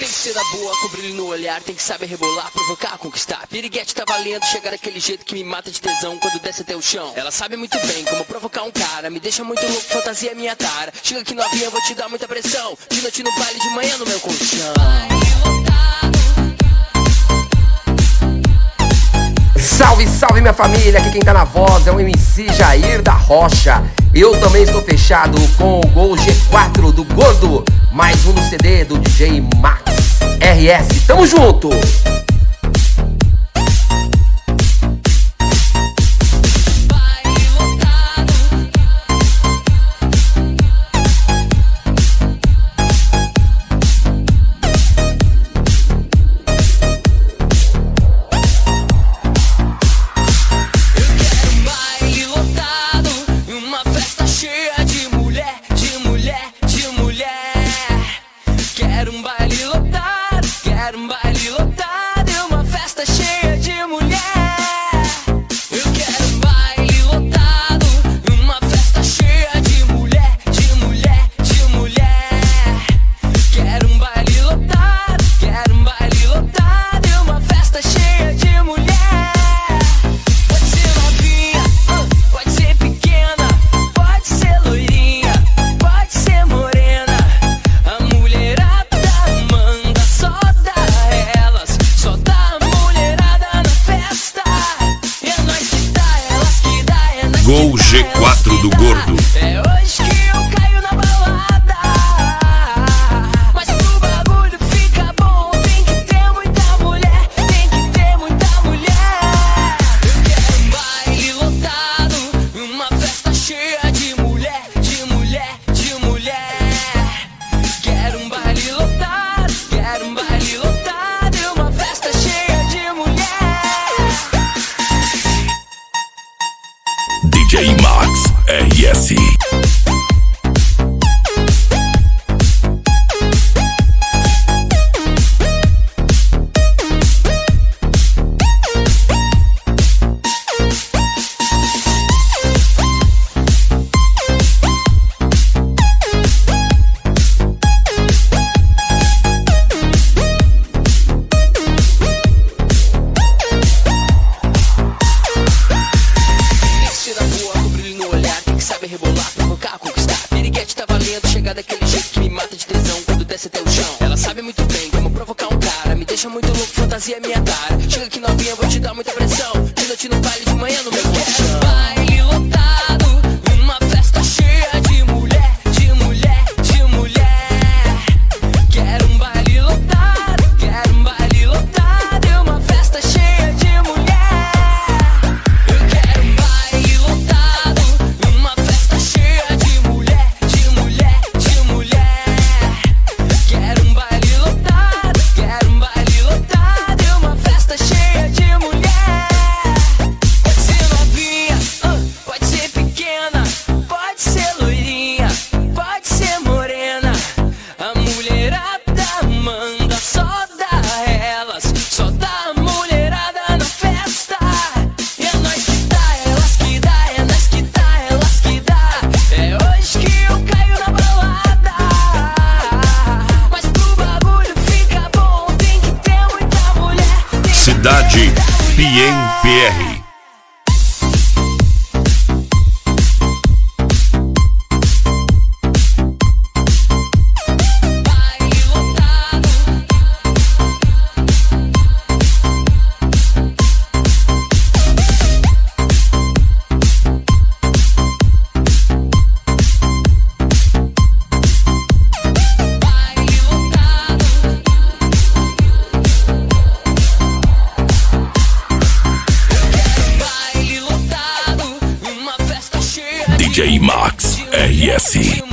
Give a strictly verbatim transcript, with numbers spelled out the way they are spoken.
Tem que ser da boa, com brilho no olhar, tem que saber rebolar, provocar, conquistar. Piriguete tá valendo, chegar daquele jeito que me mata de tesão quando desce até o chão. Ela sabe muito bem como provocar um cara, me deixa muito louco, fantasia é minha tara. Chega aqui novinha, vou te dar muita pressão. De noite no baile, de manhã no meu colchão. Salve, salve minha família, aqui quem tá na voz é o M C Jair da Rocha. Eu também estou fechado com o Gol G quatro do Gordo, mais um no C D do D J Max R S. Tamo junto! Gol G quatro do Gordo. É hoje que eu caio na balada, mas pro bagulho fica bom tem que ter muita mulher, tem que ter muita mulher. Eu quero um baile lotado, uma festa cheia de mulher, de mulher, de mulher. Quero um baile lotado, quero um baile lotado e uma festa cheia de mulher. D J Max R S. Rebolar, provocar, conquistar. Piriguete tá valendo, chegar daquele jeito que me mata de tesão quando desce até o chão. Ela sabe muito bem como provocar um cara, me deixa muito louco, fantasia é minha tara. Chega aqui novinha, vou te dar muita pressão. De noite no baile, de manhã no meu colchão. Baile lotado, uma festa cheia de mulher, de mulher, de mulher. Quero um baile lotado, quero um baile lotado e uma festa cheia de mulher. Eu quero um baile lotado, uma festa cheia de mulher, de mulher, de mulher. Quero um baile lotado, quero um baile lotado e uma festa cheia de mulher. Pode ser novinha, uh, pode ser pequena, pode ser loirinha, pode ser morena. A mulherada manda, só dá elas, só dá mulherada na festa. E é nós que dá, elas que dá, é nós que dá, elas que dá. É hoje que eu caio na balada, mas pro bagulho fica bom tem que ter muita mulher, tem que Cidade P M P R. baile lotado. Baile lotado. Baile lotado, uma festa cheia D J Max R S. de